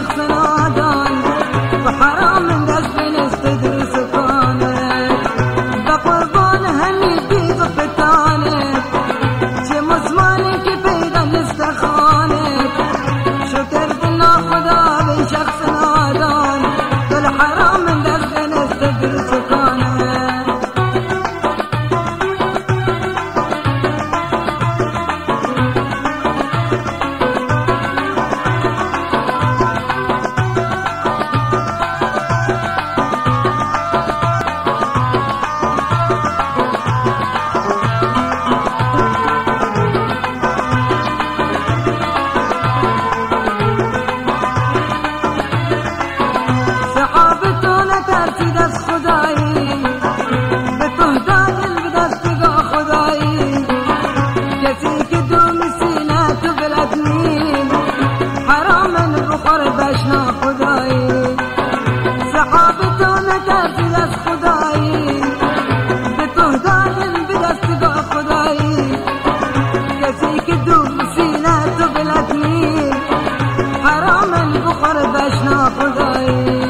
شخص نادان و حرام من دست نستدر سکانه و قربان همی دیز و فتانه چه مسمانی که پیدا نستخانه شکر دنا خدا به شخص نادان و حرام من دست نستدر سکانه ترسید از خدایی به تهداد به دستگاه خدایی کسی که دوم سینه تو بلد نیم حرامن بخور بشنا خدایی صحابتون ترسید از خدایی به تهداد به دستگاه خدایی کسی که دوم سینه تو بلد نیم حرامن بخور بشنا خدایی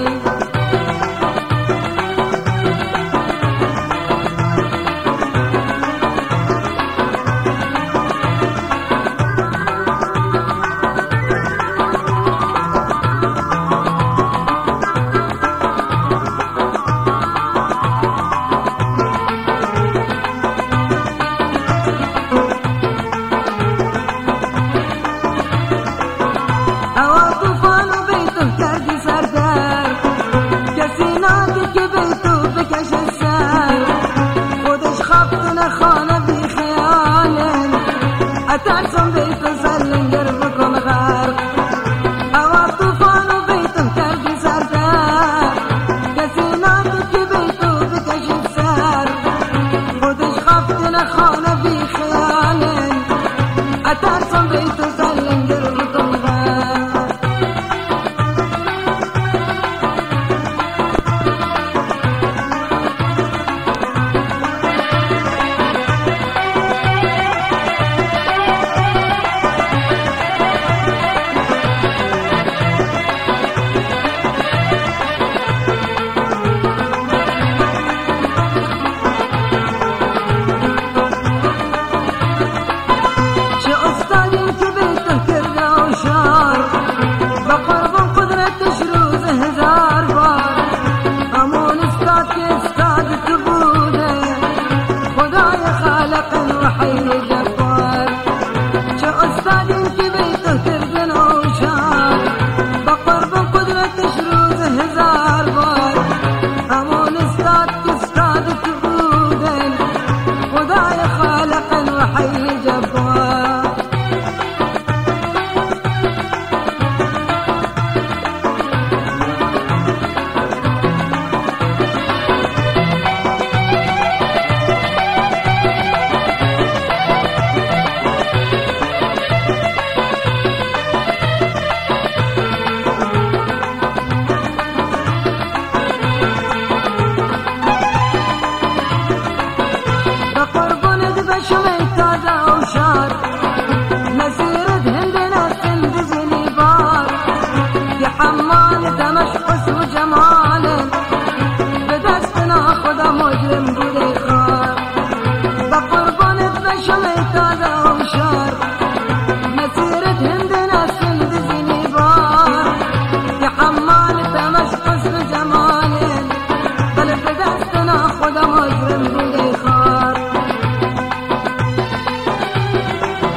خانه بی خیالن اترسم بیتو سرلنگر بکن غرق هوا طوفان و بیتو کردی سردر کسی نادی که بیتو بکشید سر خودش خفتن خانه بی خیالن اترسم بیتو سرلنگر بکن غرق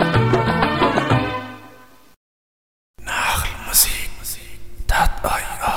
Nachlmusik.io